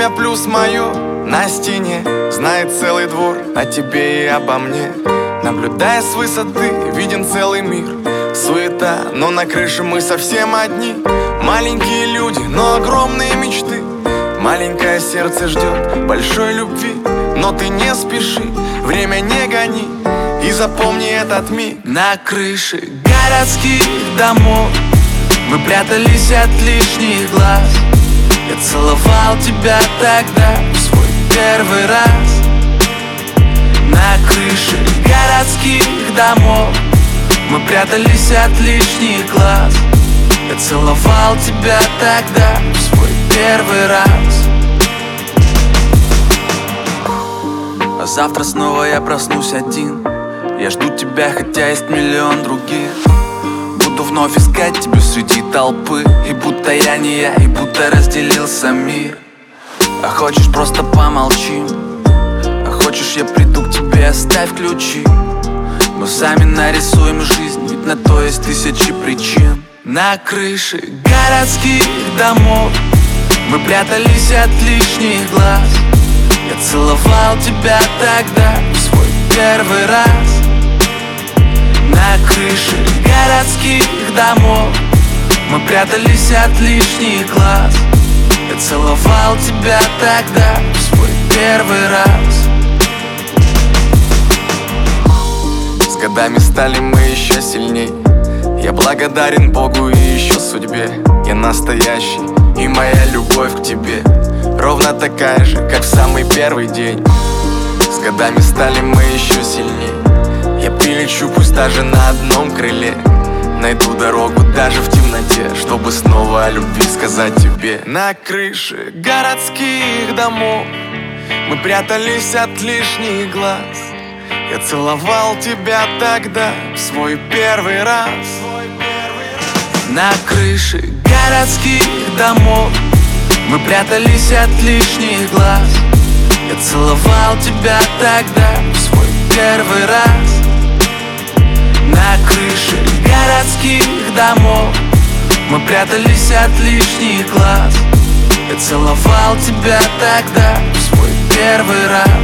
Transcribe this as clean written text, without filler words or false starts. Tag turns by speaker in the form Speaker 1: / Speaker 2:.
Speaker 1: имя плюс мое на стене знает целый двор о тебе и обо мне. Наблюдая с высоты, виден целый мир. Суета, но на крыше мы совсем одни. Маленькие люди, но огромные мечты. Маленькое сердце ждет большой любви. Но ты не спеши, время не гони. И запомни этот миг.
Speaker 2: На крыше городских домов мы прятались от лишних глаз. Я целовал тебя тогда в свой первый раз. На крыше городских домов мы прятались от лишних глаз. Я целовал тебя тогда в свой первый раз. А завтра снова я проснусь один. Я жду тебя, хотя есть миллион других. Буду вновь искать тебя среди толпы. И будто я не я, и будто разделился мир. А хочешь, просто помолчим. А хочешь, я приду к тебе, оставь ключи. Мы сами нарисуем жизнь, ведь на то есть тысячи причин. На крыше городских домов мы прятались от лишних глаз. Я целовал тебя тогда в свой первый раз. На крыше городских домов мы прятались от лишних глаз. Я целовал тебя тогда в свой первый раз.
Speaker 1: С годами стали мы еще сильней. Я благодарен Богу и еще судьбе. Я настоящий, и моя любовь к тебе ровно такая же, как в самый первый день. С годами стали мы еще сильней. Я прилечу, пусть даже на одном крыле. Найду дорогу даже в темноте, чтобы снова о любви сказать тебе. На крыше городских домов мы прятались от лишних глаз. Я целовал тебя тогда в свой первый раз.
Speaker 2: На крыше городских домов мы прятались от лишних глаз. Я целовал тебя тогда в свой первый раз. На крыше городских домов мы прятались от лишних глаз. Я целовал тебя тогда в свой первый раз.